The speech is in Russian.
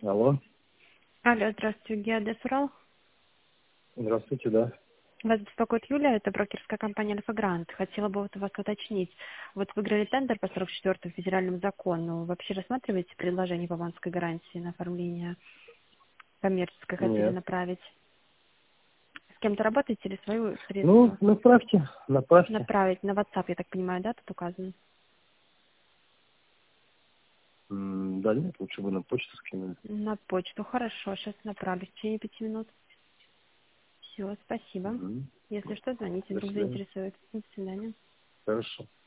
Алло, Алло, здравствуйте, Геодес Урал. здравствуйте, да. Вас беспокоит Юлия, это брокерская компания Альфа Грант. Хотела бы вот у вас уточнить. Вот выиграли тендер по 44-му федеральному закону. Вообще рассматриваете предложение по авансской гарантии на оформление коммерческой, хотели Нет. направить? С кем-то работаете или свою Ну, средства? направьте. Направить на WhatsApp, я так понимаю, да, тут указано? Да нет, лучше бы на почту скинули. На почту. Хорошо, сейчас направлю в течение 5 минут. Все, спасибо. Мгм. Если что, звоните, До вдруг свидания. заинтересует. До свидания. Хорошо.